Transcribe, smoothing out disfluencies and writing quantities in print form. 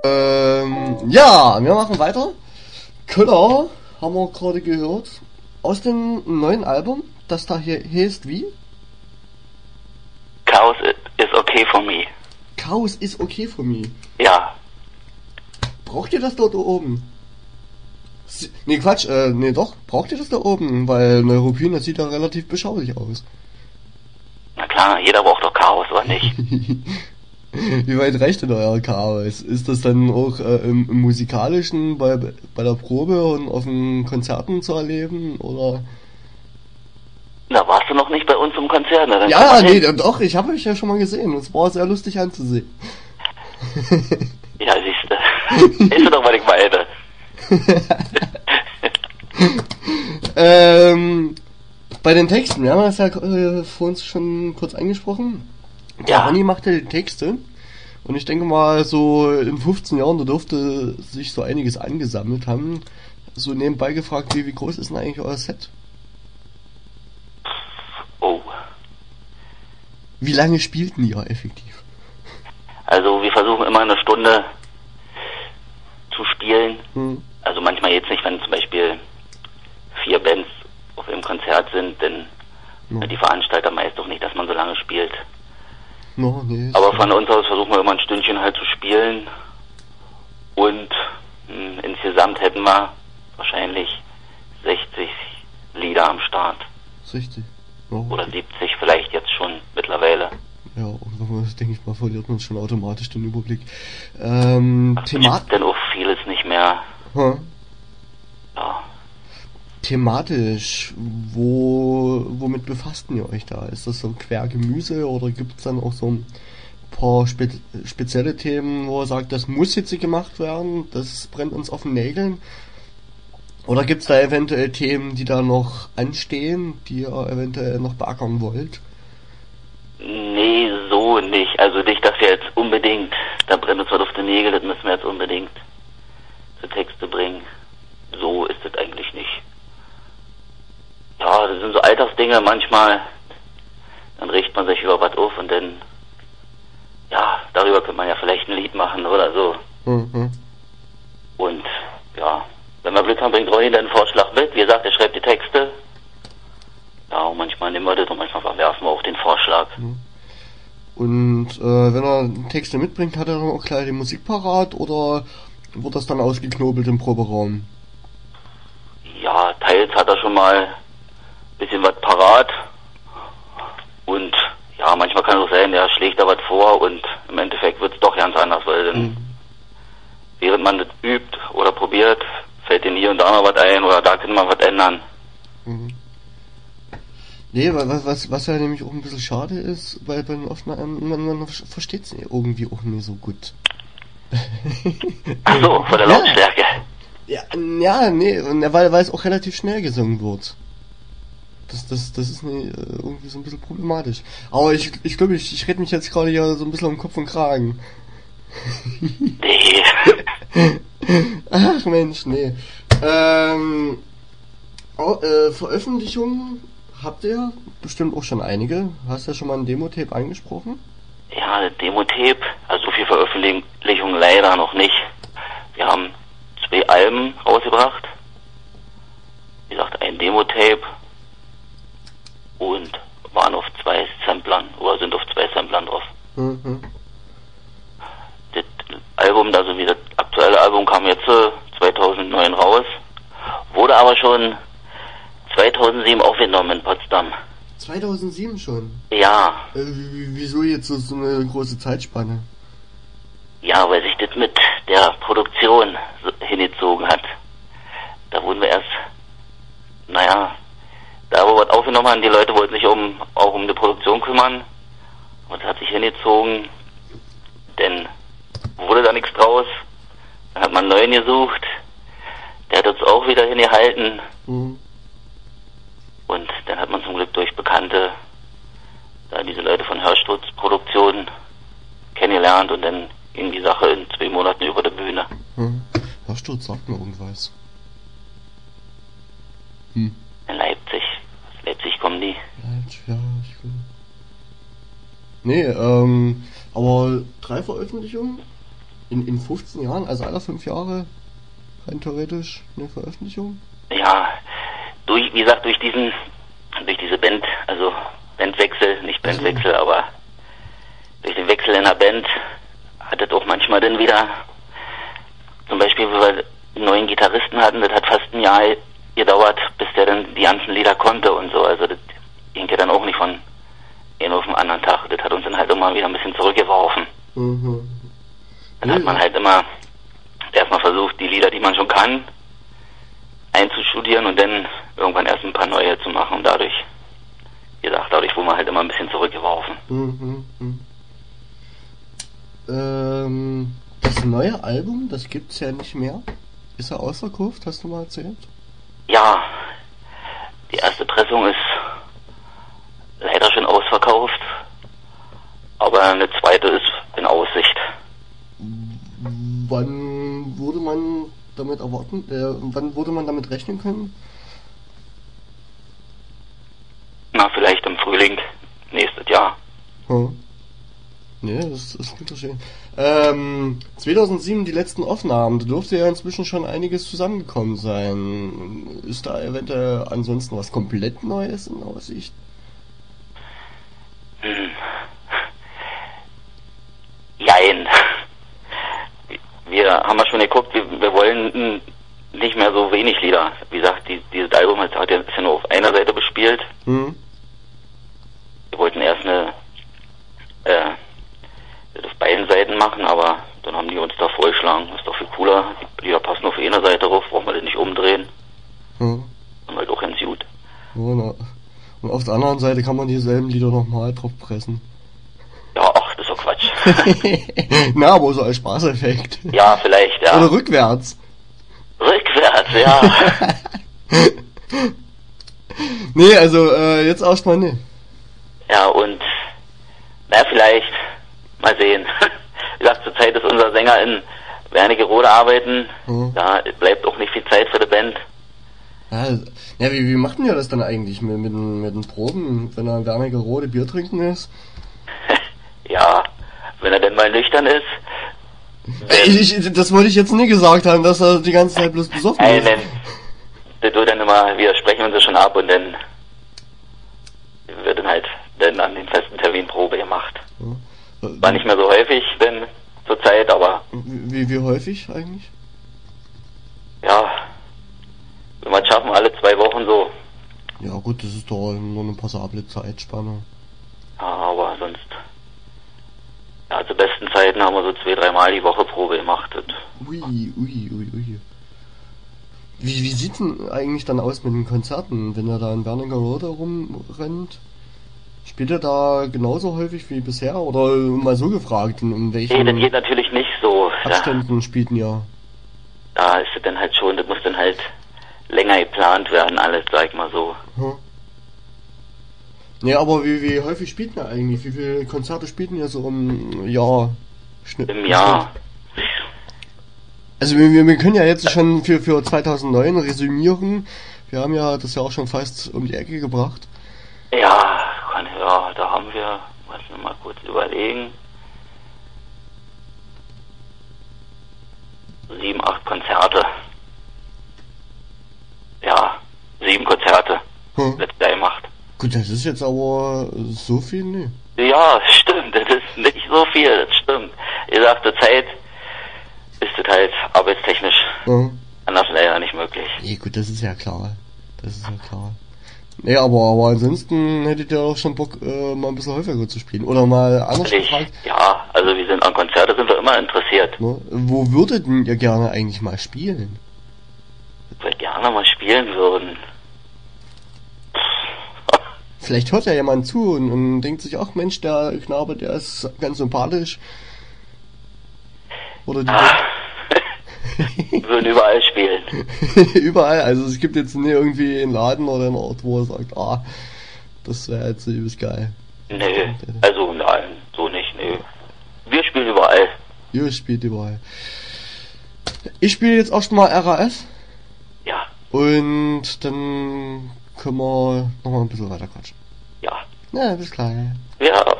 Ja, wir machen weiter. Köller haben wir gerade gehört. Aus dem neuen Album, das da hier heißt wie? Chaos is okay for me. Chaos is okay for me. Ja. Braucht ihr das dort oben? Nee, Quatsch, nee doch, braucht ihr das da oben? Weil Neuruppin, das sieht ja relativ beschaulich aus. Na klar, jeder braucht doch Chaos, oder nicht? Wie weit reicht denn euer Chaos? Ist das dann auch im Musikalischen bei der Probe und auf den Konzerten zu erleben, oder? Na, warst du noch nicht bei uns im Konzert, ne? Dann Ja, nee, doch, ich habe euch ja schon mal gesehen. Es war sehr lustig anzusehen. Ja, siehste. Weißt du doch, was ich meine? Bei den Texten, wir haben das ja vorhin schon kurz angesprochen. Ja. Anni macht ja die Texte. Und ich denke mal, so in 15 Jahren, da dürfte sich so einiges angesammelt haben. So nebenbei gefragt, wie groß ist denn eigentlich euer Set? Oh. Wie lange spielten ihr effektiv? Also wir versuchen immer eine Stunde zu spielen. Also manchmal jetzt nicht, wenn zum Beispiel 4 Bands auf einem Konzert sind, denn die Veranstalter meist doch nicht, dass man so lange spielt. No, nee, aber von uns aus versuchen wir immer ein Stündchen halt zu spielen. Und insgesamt hätten wir wahrscheinlich 60 Lieder am Start. 60? Oh. Oder 70 vielleicht jetzt schon mittlerweile. Ja, das denke ich mal, verliert man schon automatisch den Überblick. Denn auch vieles nicht mehr. Ja. Ja. Thematisch, womit befasst ihr euch da? Ist das so Quergemüse oder gibt es dann auch so ein paar spezielle Themen, wo ihr sagt, das muss jetzt gemacht werden, das brennt uns auf den Nägeln? Oder gibt es da eventuell Themen, die da noch anstehen, die ihr eventuell noch beackern wollt? Nee, so nicht. Also nicht, dass wir jetzt unbedingt, da brennt uns was auf den Nägel, das müssen wir jetzt unbedingt zu Texte bringen. So ist es eigentlich nicht. Ja, das sind so Alltagsdinge manchmal, dann regt man sich über was auf und dann, ja, darüber könnte man ja vielleicht ein Lied machen oder so. Und, ja, wenn wir Glück haben, bringt Ronny dann einen Vorschlag mit. Wie gesagt, er schreibt die Texte. Ja, und manchmal nehmen wir das und manchmal verwerfen wir auch den Vorschlag. Und wenn er Texte mitbringt, hat er dann auch gleich die Musik parat oder wird das dann ausgeknobelt im Proberaum? Ja, teils hat er schon mal bisschen was parat und ja, manchmal kann es auch sein, der schlägt da was vor und im Endeffekt wird es doch ganz anders, weil dann während man das übt oder probiert, fällt ihm hier und da noch was ein oder da kann man was ändern. Nee, was ja nämlich auch ein bisschen schade ist, weil man versteht es irgendwie auch nicht so gut. Ach so, von der Lautstärke. Ja, nee, weil es auch relativ schnell gesungen wird. Das ist irgendwie so ein bisschen problematisch. Aber ich glaube, ich rede mich jetzt gerade hier so ein bisschen um Kopf und Kragen. Nee. Ach Mensch, nee. Veröffentlichungen habt ihr bestimmt auch schon einige. Hast du ja schon mal ein Demo-Tape angesprochen? Ja, ein Demo-Tape, also so viel Veröffentlichung leider noch nicht. Wir haben 2 Alben rausgebracht. Wie gesagt, ein Demo-Tape. Und waren auf 2 Samplern, oder sind auf 2 Samplern drauf. Das Album, also wie das aktuelle Album kam jetzt 2009 raus, wurde aber schon 2007 aufgenommen in Potsdam. 2007 schon? Ja. Wieso jetzt so eine große Zeitspanne? Ja, weil sich das mit der Produktion hingezogen hat. Da wurden wir erst, da wo wir es aufgenommen haben, die Leute wollten sich auch um die Produktion kümmern. Und es hat sich hingezogen, denn wurde da nichts draus. Dann hat man einen neuen gesucht. Der hat uns auch wieder hingehalten. Und dann hat man zum Glück durch Bekannte da diese Leute von Hörsturz-Produktion kennengelernt und dann ging die Sache in 2 Monaten über der Bühne. Hörsturz sagt mir irgendwas. In Leipzig. Aus Leipzig kommen die. Ja, ich will. Nee, aber 3 Veröffentlichungen? in 15 Jahren, also alle 5 Jahre, rein theoretisch eine Veröffentlichung? Ja, durch diese Band, also Bandwechsel, nicht Bandwechsel, aber durch den Wechsel in der Band hat es auch manchmal dann wieder, zum Beispiel, wenn wir einen neuen Gitarristen hatten, das hat fast ein Jahr gedauert, bis der dann die ganzen Lieder konnte und so, also das ging ja dann auch nicht von einem auf den anderen Tag, das hat uns dann halt immer wieder ein bisschen zurückgeworfen. Mhm. Dann hat man halt immer erstmal versucht, die Lieder, die man schon kann, einzustudieren und dann irgendwann erst ein paar neue zu machen und dadurch wurde man halt immer ein bisschen zurückgeworfen. Das neue Album, das gibt's ja nicht mehr. Ist er ausverkauft, hast du mal erzählt? Ja, die erste Pressung ist leider schon ausverkauft, aber eine zweite ist in Aussicht. Wann würde man damit rechnen können? Na, vielleicht im Frühling nächstes Jahr. Ne, das klingt doch schön. 2007 die letzten Aufnahmen, da dürfte ja inzwischen schon einiges zusammengekommen sein. Ist da eventuell ansonsten was komplett Neues in Aussicht? Jein. Wir haben ja schon geguckt, wir wollen nicht mehr so wenig Lieder. Wie gesagt, dieses Album hat ja ein bisschen nur auf einer Seite bespielt. Wir wollten erst das auf beiden Seiten machen, aber dann haben die uns da vorgeschlagen, das ist doch viel cooler, die Lieder passen auf einer Seite drauf, brauchen wir das nicht umdrehen. Und halt auch ganz gut. Und auf der anderen Seite kann man dieselben Lieder nochmal drauf pressen. Ja, ach, das ist doch Quatsch. Na, aber so als Spaßeffekt. Ja, vielleicht, ja. Oder rückwärts. Rückwärts, ja. Nee, also jetzt erstmal nicht. Ja, und na, vielleicht mal sehen. Wie gesagt, zurzeit ist unser Sänger in Wernigerode arbeiten. Da bleibt auch nicht viel Zeit für die Band. Ja, wie macht denn ihr das dann eigentlich mit den Proben, wenn er in Wernigerode Bier trinken ist? Ja, wenn er denn mal nüchtern ist. Das wollte ich jetzt nie gesagt haben, dass er die ganze Zeit bloß besoffen ist. Nein, das wird dann immer, wir sprechen uns das schon ab und dann wird dann halt an den festen Termin Probe gemacht. War nicht mehr so häufig denn zur Zeit, aber... Wie häufig eigentlich? Ja, wenn wir es schaffen, alle 2 Wochen so. Ja gut, das ist doch nur eine passable Zeitspanne. Ja, aber sonst... Ja, zu besten Zeiten haben wir so 2-3 Mal die Woche Probe gemacht. Ui. Wie sieht's denn eigentlich dann aus mit den Konzerten, wenn er da in Wernigerode rumrennt? Spielt er da genauso häufig wie bisher? Oder mal so gefragt, in welchen... Nee, das geht natürlich nicht so. Abständen spielt ihr? Da ist es dann halt schon, das muss dann halt länger geplant werden, alles, sag ich mal so. Nee, aber wie häufig spielt ihr eigentlich? Wie viele Konzerte spielt ihr so im Jahr? Im Jahr? Also wir können ja jetzt schon für 2009 resümieren. Wir haben ja das ja auch schon fast um die Ecke gebracht. Ja, da haben wir, lass mich mal kurz überlegen, 7, 8 Konzerte. Ja, 7 Konzerte wird da gemacht. Gut, das ist jetzt aber so viel, ne? Ja, stimmt, das ist nicht so viel, das stimmt. Wie gesagt, zur Zeit ist das halt arbeitstechnisch anders leider nicht möglich. Nee, gut, das ist ja klar. Nee, aber ansonsten hättet ihr auch schon Bock, mal ein bisschen häufiger zu spielen. Oder mal anders gefragt. Ja, also wir sind an Konzerte sind wir immer interessiert. Ne? Wo würdet ihr gerne eigentlich mal spielen? Wir gerne mal spielen würden. Vielleicht hört ja jemand zu und denkt sich, ach Mensch, der Knabe, der ist ganz sympathisch. Oder die wir würden überall spielen. Überall, also es gibt jetzt nie irgendwie einen Laden oder einen Ort, wo er sagt, das wäre jetzt übelst geil. Nö, also nein, so nicht, nö. Wir spielen überall. Ihr spielt überall. Ich spiele jetzt erstmal RAF. Ja. Und dann können wir nochmal ein bisschen weiter quatschen. Ja. Na, bis gleich. Ja.